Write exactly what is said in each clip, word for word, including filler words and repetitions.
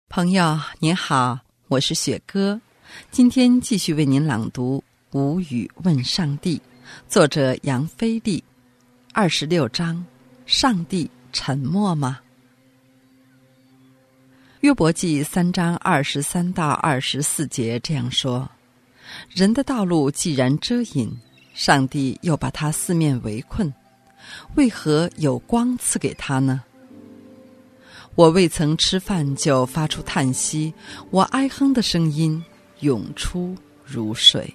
朋友您好，我是雪哥，今天继续为您朗读《无语问上帝》，作者杨飞利，二十六章，上帝沉默吗？约伯记三章二十三到二十四节这样说：人的道路既然遮隐，上帝又把他四面围困，为何有光赐给他呢？我未曾吃饭就发出叹息，我哀哼的声音涌出如水。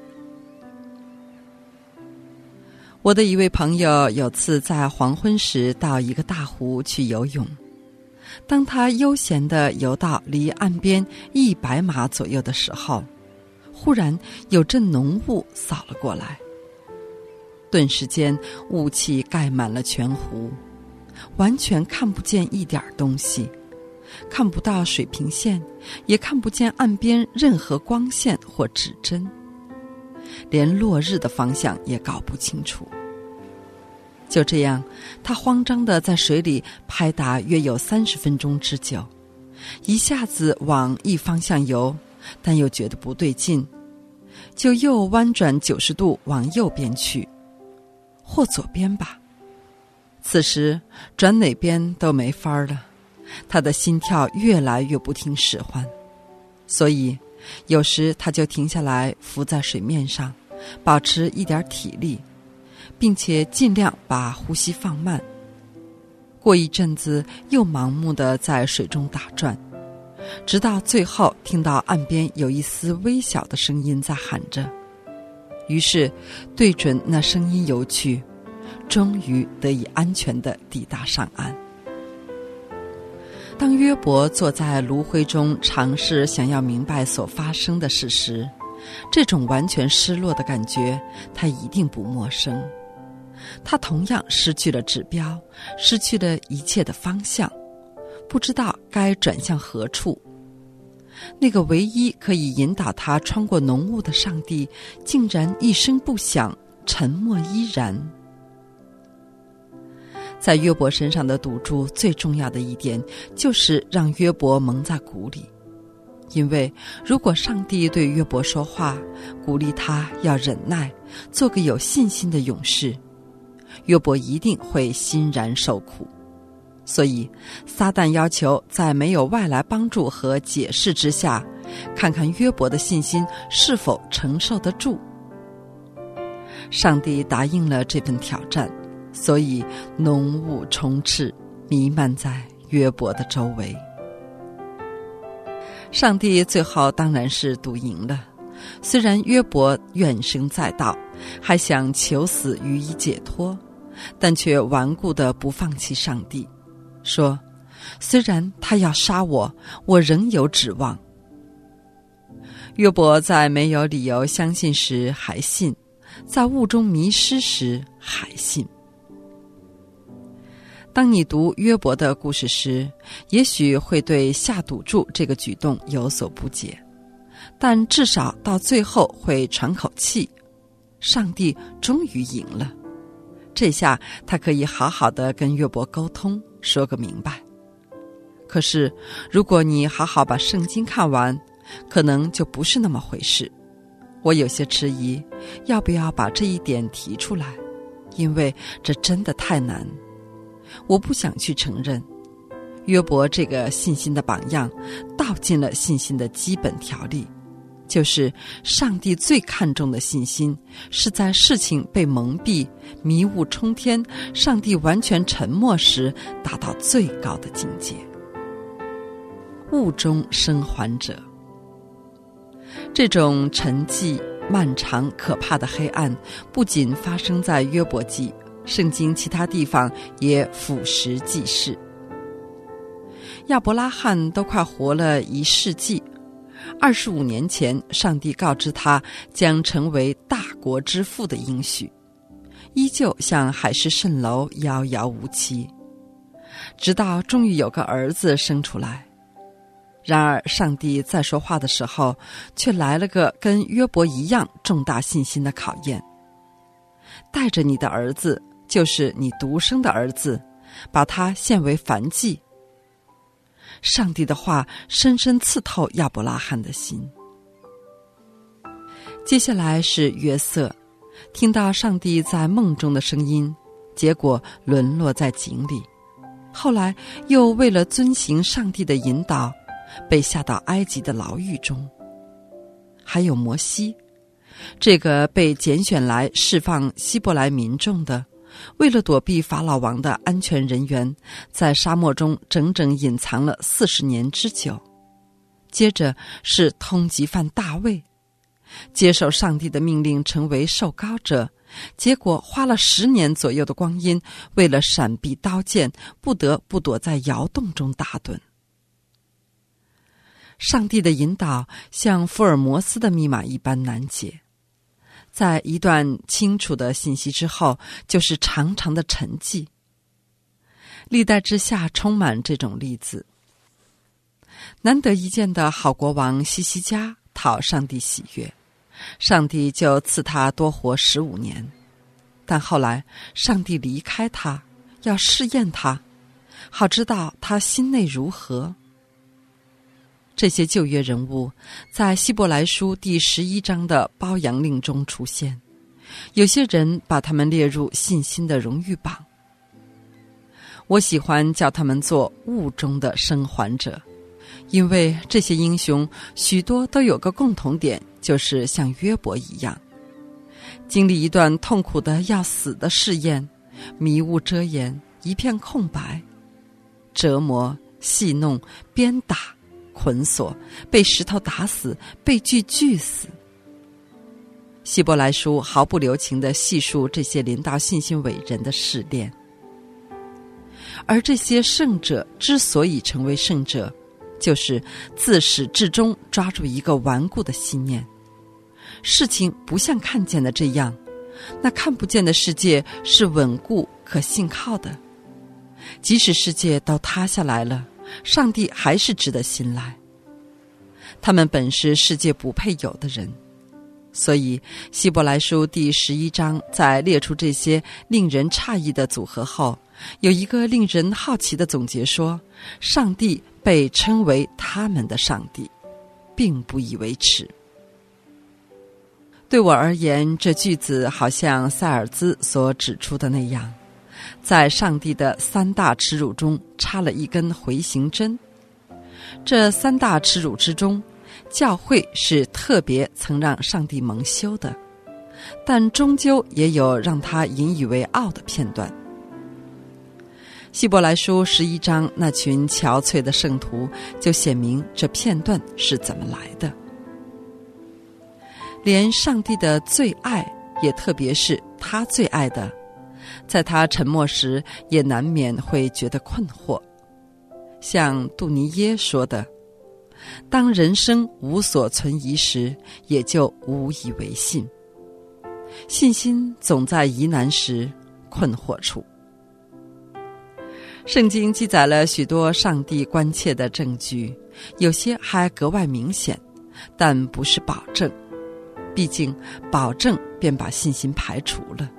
我的一位朋友有次在黄昏时到一个大湖去游泳，当他悠闲地游到离岸边一百码左右的时候，忽然有阵浓雾扫了过来，顿时间雾气盖满了全湖，完全看不见一点东西，看不到水平线，也看不见岸边任何光线或指针，连落日的方向也搞不清楚。就这样，他慌张地在水里拍打约有三十分钟之久，一下子往一方向游，但又觉得不对劲，就又弯转九十度往右边去，或左边吧。此时转哪边都没法了，他的心跳越来越不听使唤，所以有时他就停下来浮在水面上，保持一点体力，并且尽量把呼吸放慢。过一阵子又盲目地在水中打转，直到最后听到岸边有一丝微小的声音在喊着，于是对准那声音游去，终于得以安全地抵达上岸。当约伯坐在炉灰中尝试想要明白所发生的事时，这种完全失落的感觉他一定不陌生。他同样失去了指标，失去了一切的方向，不知道该转向何处。那个唯一可以引导他穿过浓雾的上帝，竟然一声不响，沉默依然。在约伯身上的赌注最重要的一点，就是让约伯蒙在鼓里。因为如果上帝对约伯说话，鼓励他要忍耐，做个有信心的勇士，约伯一定会欣然受苦。所以撒旦要求在没有外来帮助和解释之下，看看约伯的信心是否承受得住。上帝答应了这份挑战，所以浓雾充斥，弥漫在约伯的周围。上帝最后当然是赌赢了，虽然约伯怨声载道，还想求死予以解脱，但却顽固地不放弃上帝，说虽然他要杀我，我仍有指望。约伯在没有理由相信时还信，在雾中迷失时还信。当你读约伯的故事时，也许会对下赌注这个举动有所不解，但至少到最后会喘口气，上帝终于赢了。这下他可以好好的跟约伯沟通，说个明白。可是如果你好好把圣经看完，可能就不是那么回事。我有些迟疑，要不要把这一点提出来，因为这真的太难。我不想去承认，约伯这个信心的榜样道尽了信心的基本条例，就是上帝最看重的信心是在事情被蒙蔽、迷雾冲天、上帝完全沉默时达到最高的境界。雾中生还者，这种沉寂、漫长、可怕的黑暗不仅发生在约伯记，圣经其他地方也俯拾即是。亚伯拉罕都快活了一世纪，二十五年前上帝告知他将成为大国之父的应许，依旧像海市蜃楼，遥遥无期，直到终于有个儿子生出来。然而上帝在说话的时候，却来了个跟约伯一样重大信心的考验。带着你的儿子，就是你独生的儿子，把他献为燔祭。 上帝的话深深刺透亚伯拉罕的心。接下来是约瑟，听到上帝在梦中的声音，结果沦落在井里，后来又为了遵行上帝的引导，被下到埃及的牢狱中。还有摩西，这个被拣选来释放希伯来民众的，为了躲避法老王的安全人员，在沙漠中整整隐藏了四十年之久。接着是通缉犯大卫，接受上帝的命令成为受膏者，结果花了十年左右的光阴，为了闪避刀剑，不得不躲在窑洞中打盹。上帝的引导像福尔摩斯的密码一般难解，在一段清楚的信息之后，就是长长的沉寂。历代之下充满这种例子。难得一见的好国王西西家讨上帝喜悦，上帝就赐他多活十五年。但后来上帝离开他，要试验他，好知道他心内如何。这些旧约人物在希伯来书第十一章的褒扬令中出现，有些人把他们列入信心的荣誉榜。我喜欢叫他们做雾中的生还者，因为这些英雄许多都有个共同点，就是像约伯一样，经历一段痛苦的要死的试验，迷雾遮掩，一片空白，折磨、戏弄、鞭打、捆锁，被石头打死，被锯锯死。希伯来书毫不留情地细数这些临到信心伟人的试炼。而这些圣者之所以成为圣者，就是自始至终抓住一个顽固的信念，事情不像看见的这样，那看不见的世界是稳固可信靠的，即使世界都塌下来了，上帝还是值得信赖。他们本是世界不配有的人，所以希伯来书第十一章在列出这些令人诧异的组合后，有一个令人好奇的总结说，上帝被称为他们的上帝，并不以为耻。对我而言，这句子好像塞尔兹所指出的那样，在上帝的三大耻辱中插了一根回形针。这三大耻辱之中，教会是特别曾让上帝蒙羞的，但终究也有让他引以为傲的片段。希伯来书十一章那群憔悴的圣徒就显明这片段是怎么来的。连上帝的最爱，也特别是他最爱的，在他沉默时也难免会觉得困惑。像杜尼耶说的，当人生无所存疑时，也就无以为信。信心总在疑难时、困惑处。圣经记载了许多上帝关切的证据，有些还格外明显，但不是保证，毕竟保证便把信心排除了。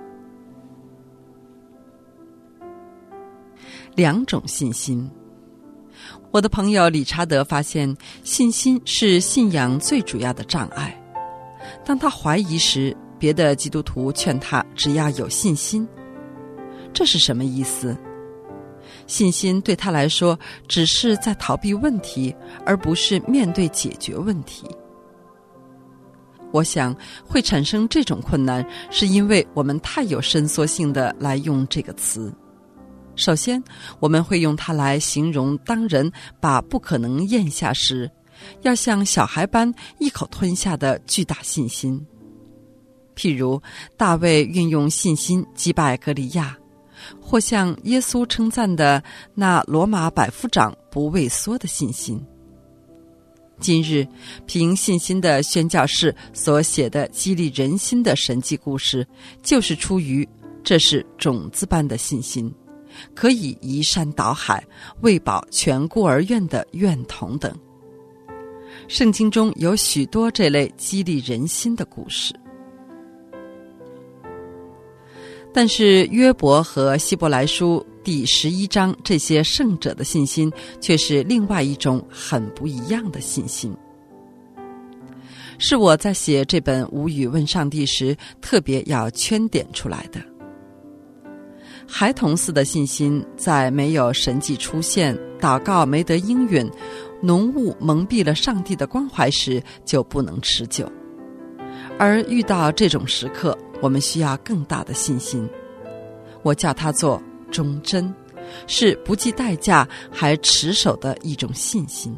两种信心。我的朋友理查德发现，信心是信仰最主要的障碍。当他怀疑时，别的基督徒劝他只要有信心。这是什么意思？信心对他来说只是在逃避问题，而不是面对解决问题。我想会产生这种困难，是因为我们太有伸缩性的来用这个词。首先，我们会用它来形容当人把不可能咽下时，要像小孩般一口吞下的巨大信心。譬如大卫运用信心击败歌利亚，或像耶稣称赞的那罗马百夫长不畏缩的信心。今日凭信心的宣教士所写的激励人心的神迹故事，就是出于这是种子般的信心，可以移山倒海，喂饱全孤儿院的院童等。圣经中有许多这类激励人心的故事。但是约伯和希伯来书第十一章这些圣者的信心却是另外一种很不一样的信心，是我在写这本无语问上帝时特别要圈点出来的。孩童似的信心在没有神迹出现，祷告没得应允，浓雾蒙蔽了上帝的关怀时就不能持久，而遇到这种时刻，我们需要更大的信心。我叫它做忠贞，是不计代价还持守的一种信心。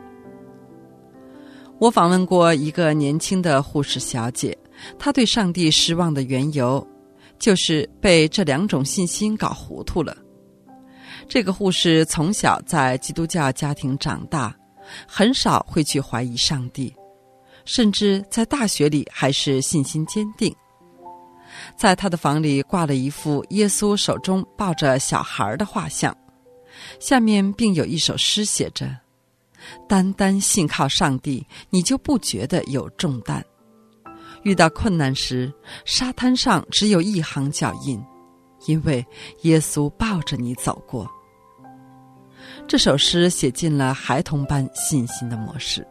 我访问过一个年轻的护士小姐，她对上帝失望的缘由就是被这两种信心搞糊涂了。这个护士从小在基督教家庭长大，很少会去怀疑上帝，甚至在大学里还是信心坚定。在他的房里挂了一幅耶稣手中抱着小孩的画像，下面并有一首诗写着：单单信靠上帝，你就不觉得有重担。遇到困难时，沙滩上只有一行脚印，因为耶稣抱着你走过。这首诗写进了孩童般信心的模式。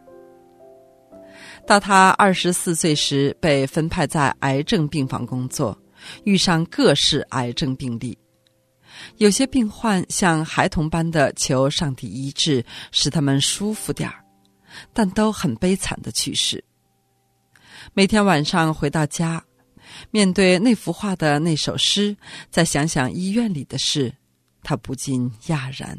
到他二十四岁时，被分派在癌症病房工作，遇上各式癌症病例。有些病患像孩童般的求上帝医治，使他们舒服点儿，但都很悲惨的去世。每天晚上回到家，面对那幅画的那首诗，再想想医院里的事，他不禁讶然。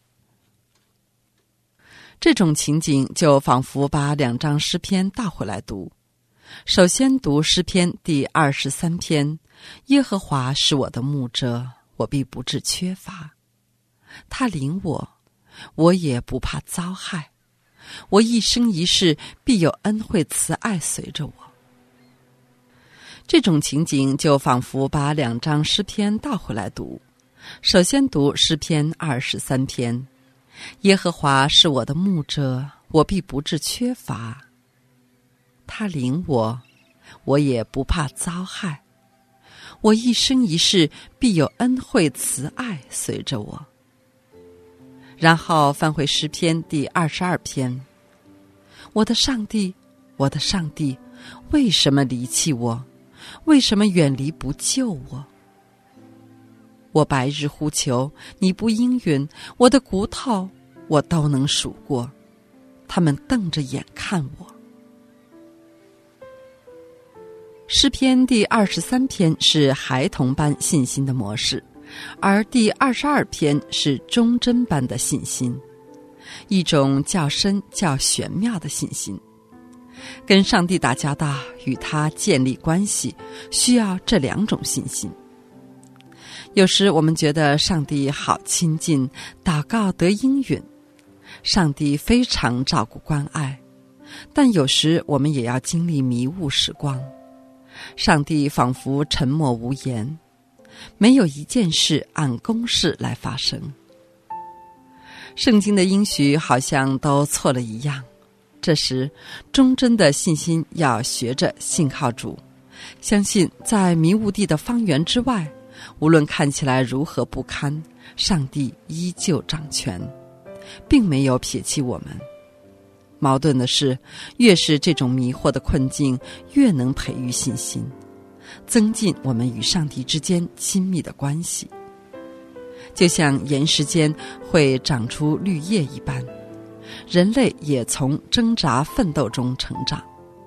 这种情景就仿佛把两章诗篇倒回来读。首先读诗篇第二十三篇：耶和华是我的牧者，我必不致缺乏。他领我，我也不怕遭害。我一生一世必有恩惠慈爱随着我。这种情景就仿佛把两章诗篇倒回来读。首先读诗篇二十三篇：耶和华是我的牧者，我必不致缺乏。他领我，我也不怕遭害。我一生一世必有恩惠慈爱随着我。然后翻回诗篇第二十二篇：我的上帝，我的上帝，为什么离弃我？为什么远离不救我？我白日呼求，你不应允，我的骨头我都能数过，他们瞪着眼看我。诗篇第二十三篇是孩童般信心的模式，而第二十二篇是忠贞般的信心，一种较深较玄妙的信心。跟上帝打交道，与他建立关系，需要这两种信心。有时我们觉得上帝好亲近，祷告得应允，上帝非常照顾关爱，但有时我们也要经历迷雾时光，上帝仿佛沉默无言，没有一件事按公式来发生。圣经的应许好像都错了一样，这时忠贞的信心要学着信靠主，相信在迷雾地的方圆之外，无论看起来如何不堪，上帝依旧掌权，并没有撇弃我们。矛盾的是，越是这种迷惑的困境，越能培育信心，增进我们与上帝之间亲密的关系。就像岩石间会长出绿叶一般，人类也从挣扎奋斗中成长。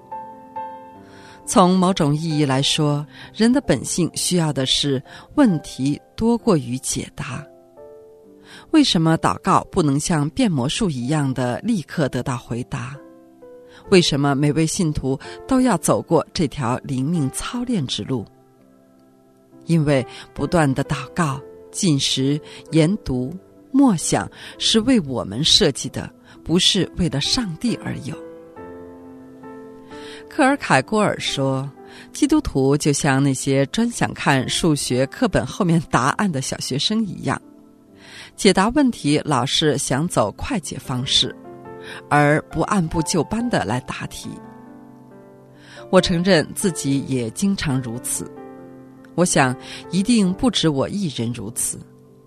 从某种意义来说，人的本性需要的是问题多过于解答。为什么祷告不能像变魔术一样的立刻得到回答？为什么每位信徒都要走过这条灵命操练之路？因为不断的祷告、进食、研读、默想是为我们设计的，不是为了上帝而有。克尔凯郭尔说，基督徒就像那些专想看数学课本后面答案的小学生一样，解答问题老是想走快捷方式，而不按部就班地来答题。我承认自己也经常如此，我想一定不止我一人如此，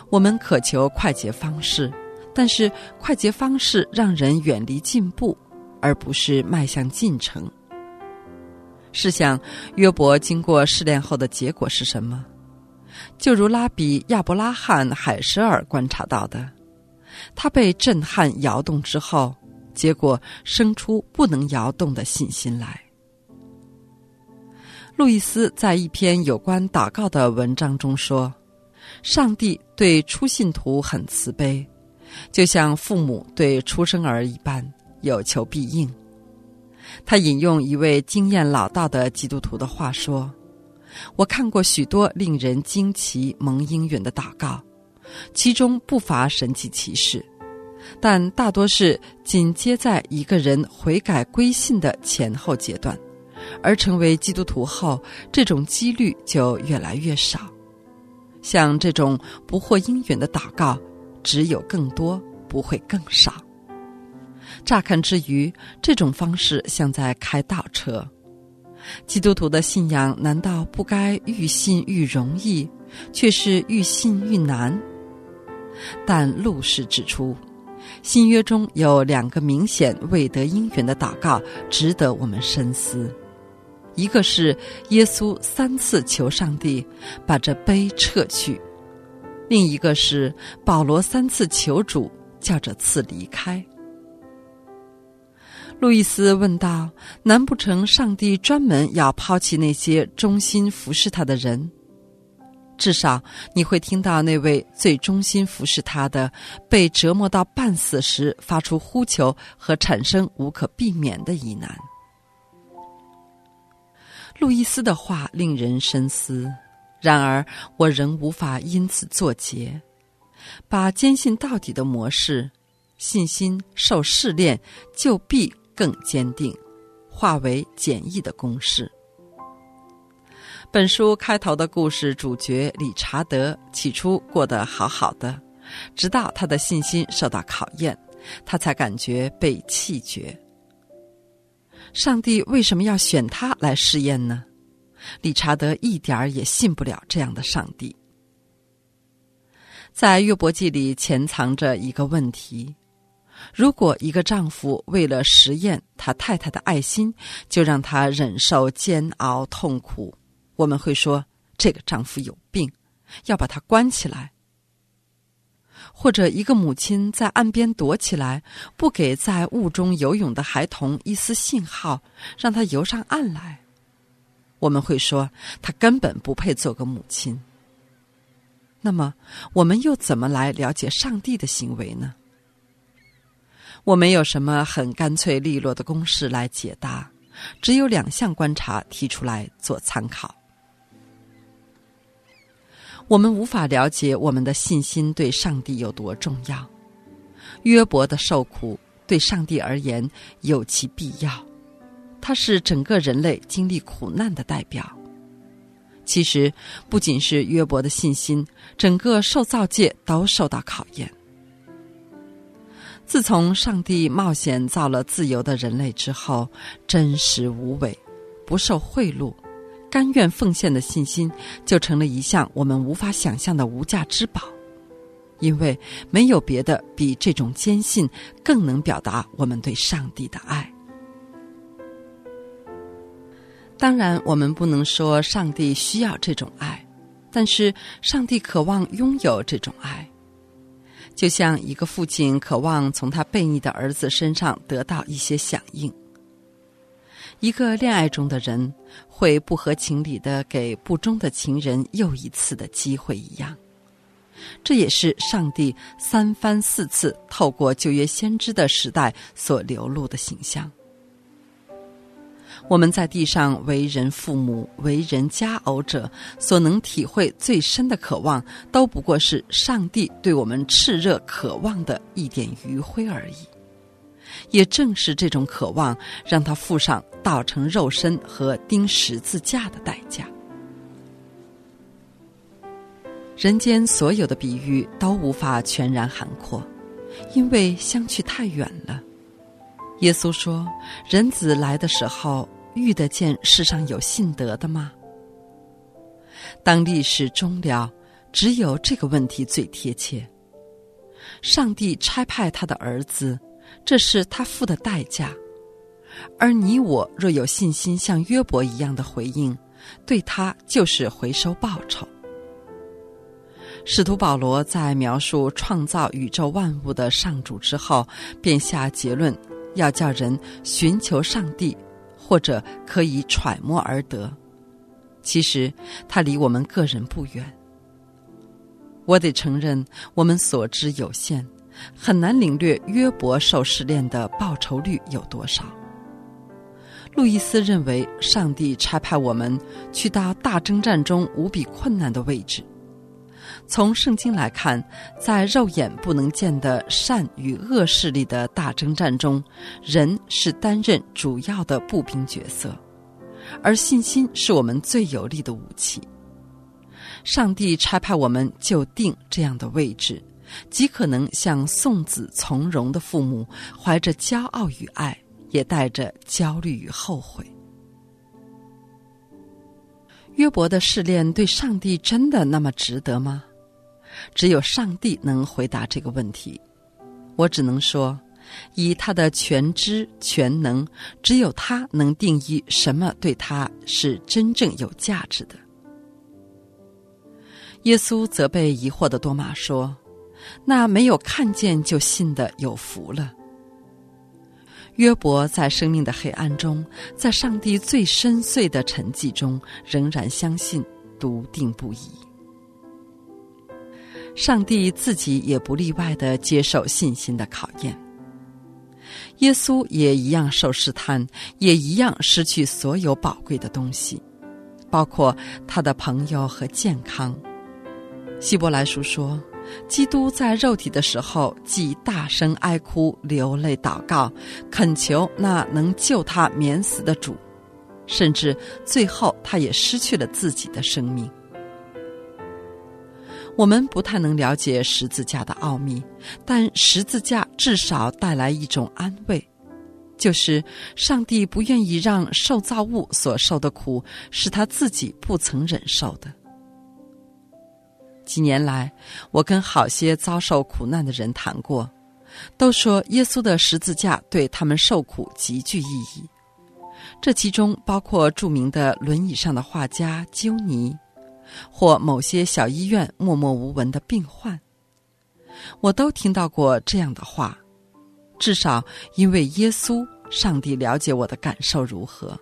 我们渴求快捷方式，但是快捷方式让人远离进步，而不是迈向进程。试想，约伯经过试炼后的结果是什么？就如拉比亚伯拉罕·海舍尔观察到的，他被震撼摇动之后，结果生出不能摇动的信心来。路易斯在一篇有关祷告的文章中说，上帝对初信徒很慈悲，就像父母对出生儿一般，有求必应。他引用一位经验老道的基督徒的话说，我看过许多令人惊奇蒙应允的祷告，其中不乏神迹奇事，但大多是紧接在一个人悔改归信的前后阶段，而成为基督徒后，这种几率就越来越少。像这种不获应允的祷告，只有更多，不会更少。乍看之余，这种方式像在开倒车。基督徒的信仰难道不该愈信愈容易，却是愈信愈难？但路士指出，新约中有两个明显未得应允的祷告值得我们深思。一个是耶稣三次求上帝把这杯撤去，另一个是保罗三次求主叫这次离开。路易斯问道，难不成上帝专门要抛弃那些忠心服侍他的人？至少你会听到那位最忠心服侍他的被折磨到半死时发出呼求和产生无可避免的疑难。路易斯的话令人深思，然而我仍无法因此作结。把坚信到底的模式，信心受试炼就必更坚定，化为简易的公式。本书开头的故事主角理查德起初过得好好的，直到他的信心受到考验，他才感觉被弃绝。上帝为什么要选他来试验呢？理查德一点儿也信不了这样的上帝。在约伯记里潜藏着一个问题，如果一个丈夫为了实验他太太的爱心，就让他忍受煎熬痛苦，我们会说这个丈夫有病，要把他关起来。或者一个母亲在岸边躲起来，不给在雾中游泳的孩童一丝信号，让他游上岸来，我们会说他根本不配做个母亲。那么我们又怎么来了解上帝的行为呢？我没有什么很干脆利落的公式来解答，只有两项观察提出来做参考。我们无法了解我们的信心对上帝有多重要。约伯的受苦对上帝而言有其必要，他是整个人类经历苦难的代表。其实不仅是约伯的信心，整个受造界都受到考验。自从上帝冒险造了自由的人类之后，真实无伪，不受贿赂，甘愿奉献的信心就成了一项我们无法想象的无价之宝。因为没有别的比这种坚信更能表达我们对上帝的爱。当然我们不能说上帝需要这种爱，但是上帝渴望拥有这种爱。就像一个父亲渴望从他悖逆的儿子身上得到一些响应。一个恋爱中的人会不合情理地给不忠的情人又一次的机会一样。这也是上帝三番四次透过旧约先知的时代所流露的形象。我们在地上为人父母、为人家偶者所能体会最深的渴望，都不过是上帝对我们炽热渴望的一点余晖而已。也正是这种渴望，让他付上道成肉身和钉十字架的代价。人间所有的比喻都无法全然涵括，因为相去太远了。耶稣说，人子来的时候，遇得见世上有信德的吗？当历史终了， 只有这个问题最贴切。上帝差派他的儿子，这是他付的代价，而你我若有信心像约伯一样的回应，对他就是回收报酬。使徒保罗在描述创造宇宙万物的上主之后，便下结论，要叫人寻求上帝，或者可以揣摩而得。其实他离我们个人不远。我得承认，我们所知有限，很难领略约伯受试炼的报酬率有多少。路易斯认为，上帝差派我们去到大征战中无比困难的位置。从圣经来看，在肉眼不能见的善与恶势力的大征战中，人是担任主要的步兵角色，而信心是我们最有力的武器。上帝差派我们就定这样的位置，极可能像送子从容的父母，怀着骄傲与爱，也带着焦虑与后悔。约伯的试炼对上帝真的那么值得吗？只有上帝能回答这个问题。我只能说，以他的全知全能，只有他能定义什么对他是真正有价值的。耶稣责备疑惑的多马说，那没有看见就信的有福了。约伯在生命的黑暗中，在上帝最深邃的沉寂中，仍然相信，笃定不移。上帝自己也不例外地接受信心的考验。耶稣也一样受试探，也一样失去所有宝贵的东西，包括他的朋友和健康。希伯来书说，基督在肉体的时候，既大声哀哭，流泪祷告，恳求那能救他免死的主，甚至最后他也失去了自己的生命。我们不太能了解十字架的奥秘，但十字架至少带来一种安慰，就是上帝不愿意让受造物所受的苦是他自己不曾忍受的。几年来，我跟好些遭受苦难的人谈过，都说耶稣的十字架对他们受苦极具意义。这其中包括著名的轮椅上的画家鸠尼，或某些小医院默默无闻的病患。我都听到过这样的话，至少因为耶稣，上帝了解我的感受如何。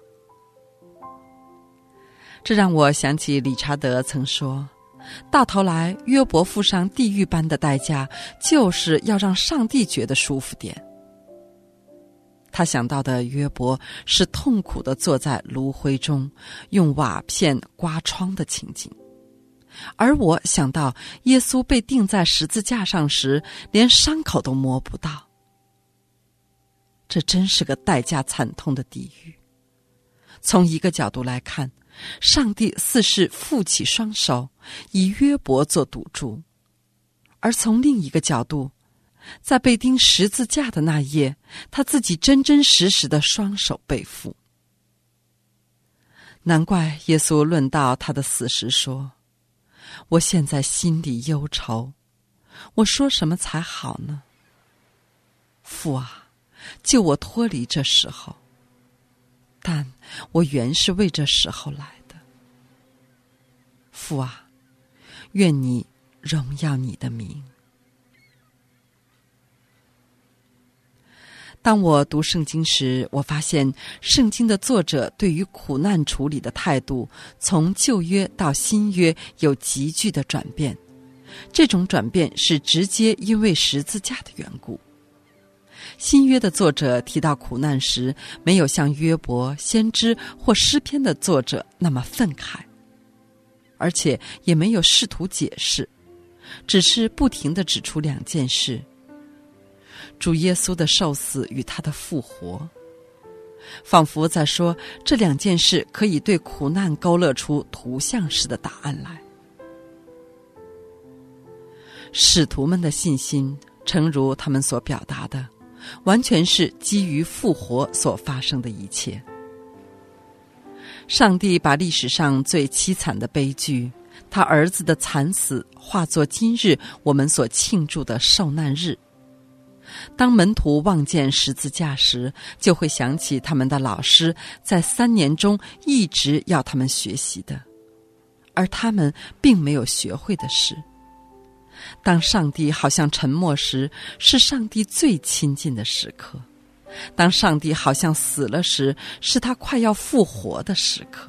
这让我想起理查德曾说，到头来约伯付上地狱般的代价，就是要让上帝觉得舒服点。他想到的约伯是痛苦地坐在炉灰中，用瓦片刮窗的情景，而我想到耶稣被钉在十字架上时，连伤口都摸不到。这真是个代价惨痛的地狱。从一个角度来看，上帝似是负起双手，以约伯做赌注；而从另一个角度，在被钉十字架的那夜，他自己真真实实的双手背负。难怪耶稣论到他的死时说，我现在心里忧愁，我说什么才好呢？父啊，救我脱离这时候，但我原是为这时候来的。父啊，愿你荣耀你的名。当我读圣经时，我发现圣经的作者对于苦难处理的态度，从旧约到新约有急剧的转变。这种转变是直接因为十字架的缘故。新约的作者提到苦难时，没有像约伯、先知或诗篇的作者那么愤慨，而且也没有试图解释，只是不停地指出两件事：主耶稣的受死与他的复活，仿佛在说这两件事可以对苦难勾勒出图像式的答案来。使徒们的信心，诚如他们所表达的，完全是基于复活所发生的一切。上帝把历史上最凄惨的悲剧， 他儿子的惨死化作今日我们所庆祝的受难日。当门徒望见十字架时，就会想起他们的老师在三年中一直要他们学习的，而他们并没有学会的事。当上帝好像沉默时，是上帝最亲近的时刻；当上帝好像死了时，是他快要复活的时刻。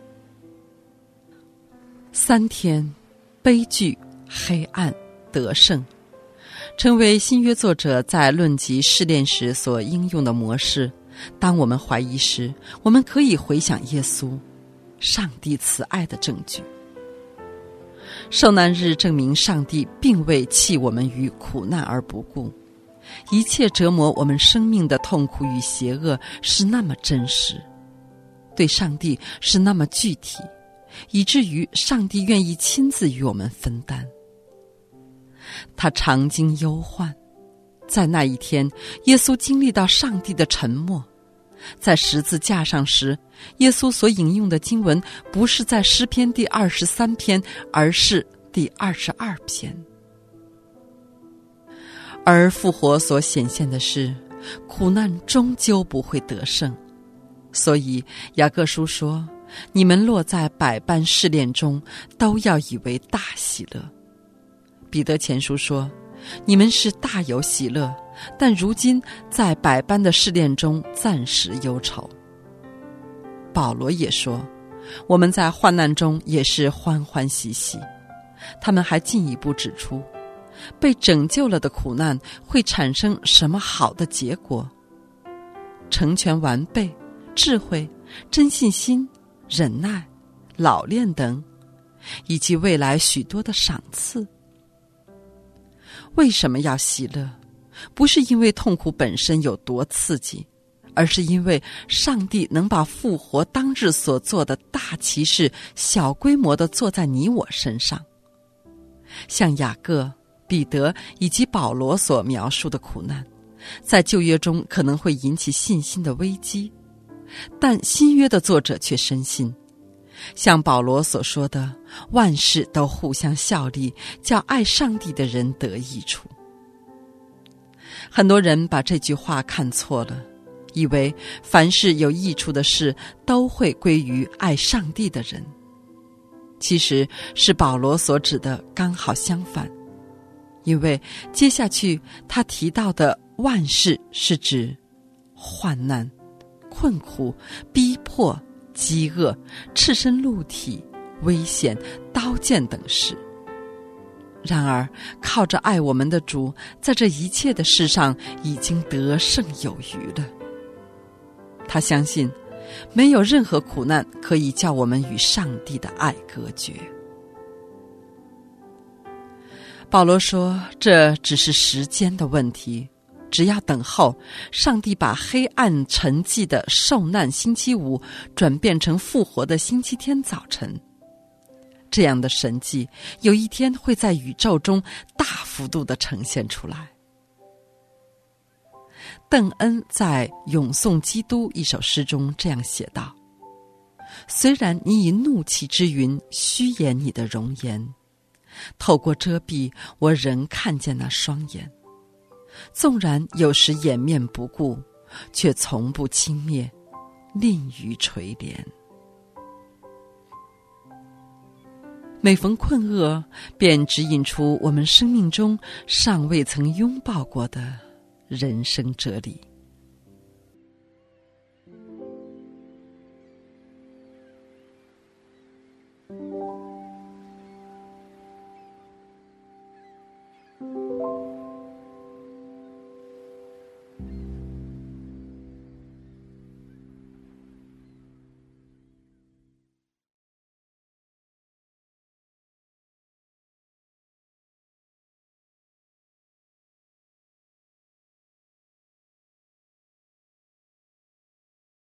三天，悲剧、黑暗、得胜，成为新约作者在论及试炼时所应用的模式。当我们怀疑时，我们可以回想耶稣，上帝慈爱的证据。受难日证明上帝并未弃我们于苦难而不顾，一切折磨我们生命的痛苦与邪恶是那么真实，对上帝是那么具体，以至于上帝愿意亲自与我们分担。他常经忧患，在那一天，耶稣经历到上帝的沉默。在十字架上时，耶稣所引用的经文不是在诗篇第二十三篇，而是第二十二篇。而复活所显现的是，苦难终究不会得胜。所以雅各书说，你们落在百般试炼中，都要以为大喜乐。彼得前书说，你们是大有喜乐，但如今在百般的试炼中暂时忧愁。保罗也说，我们在患难中也是欢欢喜喜。他们还进一步指出，被拯救了的苦难会产生什么好的结果？成全完备、智慧、真信心、忍耐、老练等，以及未来许多的赏赐。为什么要喜乐？不是因为痛苦本身有多刺激，而是因为上帝能把复活当日所做的大奇事小规模地做在你我身上。像雅各、彼得以及保罗所描述的苦难，在旧约中可能会引起信心的危机，但新约的作者却深信，像保罗所说的，万事都互相效力，叫爱上帝的人得益处。很多人把这句话看错了，以为凡是有益处的事都会归于爱上帝的人。其实是保罗所指的刚好相反，因为接下去他提到的万事是指患难、困苦、逼迫、饥饿、赤身露体、危险、刀剑等事。然而靠着爱我们的主，在这一切的事上已经得胜有余了。他相信没有任何苦难可以叫我们与上帝的爱隔绝。保罗说，这只是时间的问题，只要等候上帝把黑暗沉寂的受难星期五转变成复活的星期天早晨。这样的神迹有一天会在宇宙中大幅度地呈现出来。邓恩在《咏颂基督》一首诗中这样写道，虽然你以怒气之云虚掩你的容颜，透过遮蔽我仍看见那双眼，纵然有时掩面不顾，却从不轻蔑，吝于垂怜。每逢困厄，便指引出我们生命中尚未曾拥抱过的人生哲理。